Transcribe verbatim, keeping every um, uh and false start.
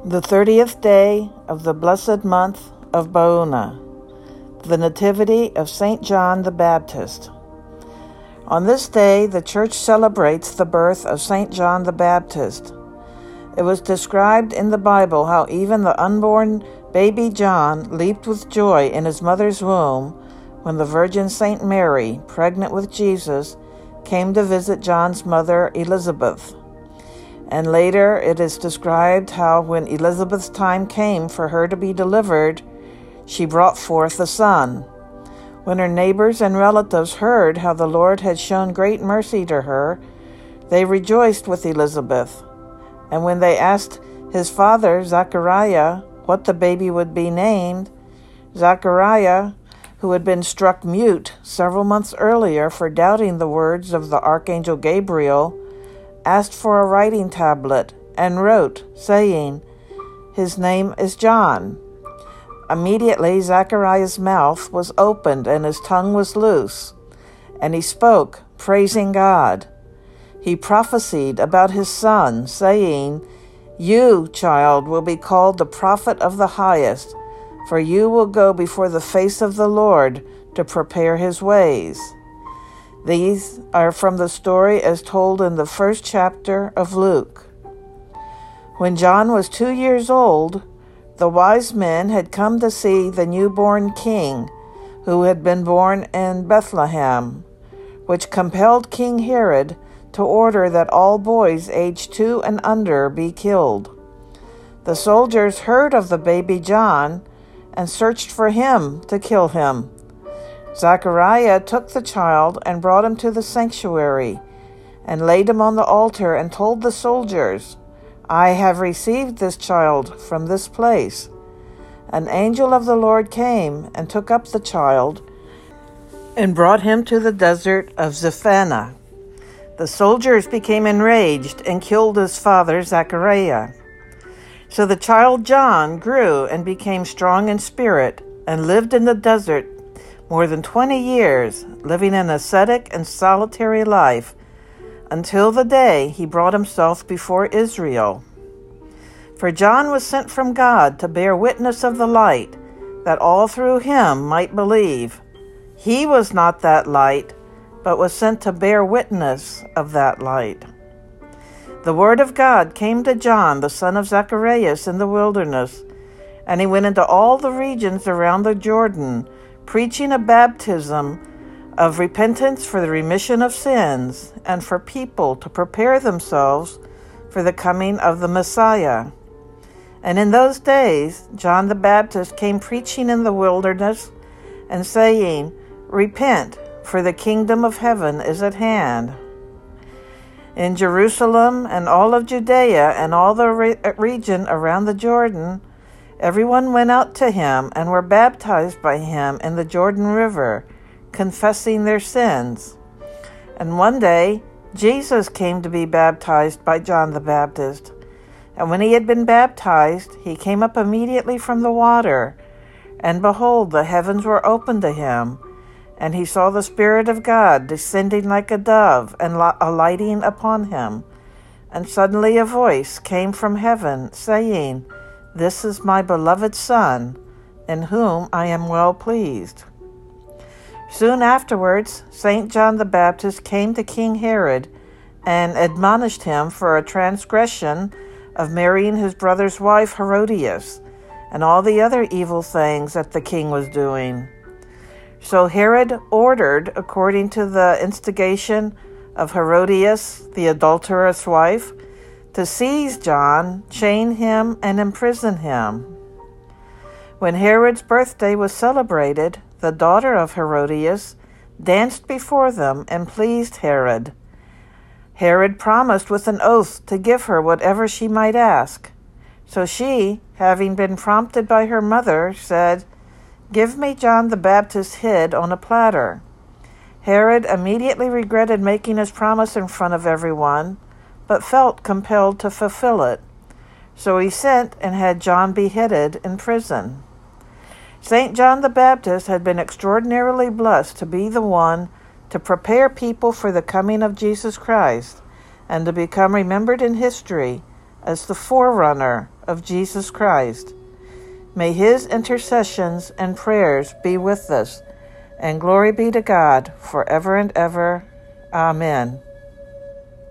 The thirtieth day of the blessed month of Ba'una, the Nativity of Saint John the Baptist. On this day, the Church celebrates the birth of Saint John the Baptist. It was described in the Bible how even the unborn baby John leaped with joy in his mother's womb when the Virgin Saint Mary, pregnant with Jesus, came to visit John's mother Elizabeth. And later it is described how when Elizabeth's time came for her to be delivered, she brought forth a son. When her neighbors and relatives heard how the Lord had shown great mercy to her, they rejoiced with Elizabeth. And when they asked his father, Zachariah, what the baby would be named, Zachariah, who had been struck mute several months earlier for doubting the words of the Archangel Gabriel, asked for a writing tablet and wrote, saying, "His name is John." Immediately Zachariah's mouth was opened and his tongue was loose, and he spoke, praising God. He prophesied about his son, saying, "You, child, will be called the prophet of the highest, for you will go before the face of the Lord to prepare his ways." These are from the story as told in the first chapter of Luke. When John was two years old, the wise men had come to see the newborn king, who had been born in Bethlehem, which compelled King Herod to order that all boys aged two and under be killed. The soldiers heard of the baby John and searched for him to kill him. Zachariah took the child and brought him to the sanctuary and laid him on the altar and told the soldiers, "I have received this child from this place." An angel of the Lord came and took up the child and brought him to the desert of Zephanah. The soldiers became enraged and killed his father Zachariah. So the child John grew and became strong in spirit and lived in the desert more than twenty years, living an ascetic and solitary life, until the day he brought himself before Israel. For John was sent from God to bear witness of the light, that all through him might believe. He was not that light, but was sent to bear witness of that light. The word of God came to John, the son of Zacharias, in the wilderness, and he went into all the regions around the Jordan, preaching a baptism of repentance for the remission of sins and for people to prepare themselves for the coming of the Messiah. And in those days, John the Baptist came preaching in the wilderness and saying, "Repent, for the kingdom of heaven is at hand." In Jerusalem and all of Judea and all the re- region around the Jordan, everyone went out to him and were baptized by him in the Jordan River, confessing their sins. And one day, Jesus came to be baptized by John the Baptist. And when he had been baptized, he came up immediately from the water. And behold, the heavens were opened to him, and he saw the Spirit of God descending like a dove and alighting upon him. And suddenly a voice came from heaven, saying, "This is my beloved Son, in whom I am well pleased." Soon afterwards, Saint John the Baptist came to King Herod and admonished him for a transgression of marrying his brother's wife Herodias, and all the other evil things that the king was doing. So Herod ordered, according to the instigation of Herodias, the adulterous wife, to seize John, chain him, and imprison him. When Herod's birthday was celebrated, the daughter of Herodias danced before them and pleased Herod. Herod promised with an oath to give her whatever she might ask. So she, having been prompted by her mother, said, "Give me John the Baptist's head on a platter." Herod immediately regretted making his promise in front of everyone, but felt compelled to fulfill it. So he sent and had John beheaded in prison. Saint John the Baptist had been extraordinarily blessed to be the one to prepare people for the coming of Jesus Christ and to become remembered in history as the forerunner of Jesus Christ. May his intercessions and prayers be with us, and glory be to God forever and ever. Amen.